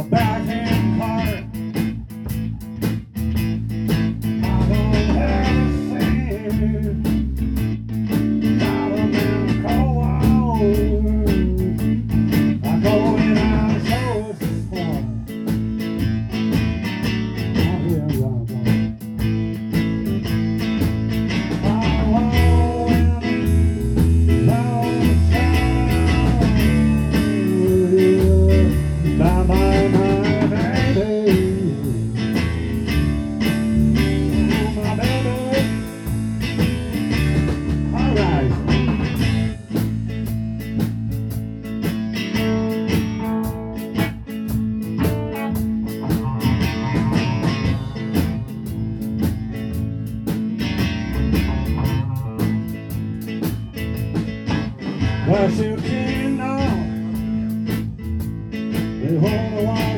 a backhand cart. I don't have a cent. Got a man cold. I go in out of sources for. Well, you can't know. They hold the line.